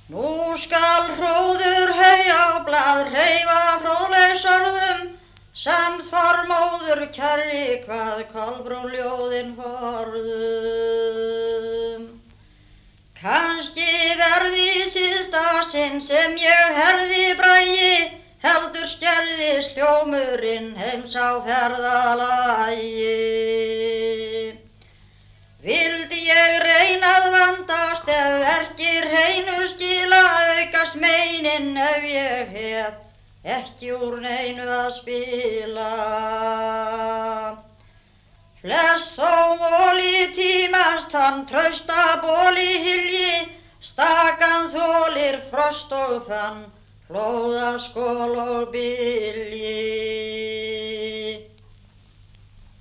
Nú skal hróður heyja á blað hreyfa fróðleiksorðum, sem Þormóður kærri hvað Kolbrún ljóðin forðum. Kannski verði síðsta sinn sem ég herði Bragi, heldur skerðist hljómurinn heims á ferðalagi. Vildi ég reyna að vandast ef verkir hreinu skila, aukast meinin ef ég hef ekki úr neinu að spila. Flest þó móli tímans þann trausta bóli hylji, stakan þolir frost og fann, flóðaskol og bylji.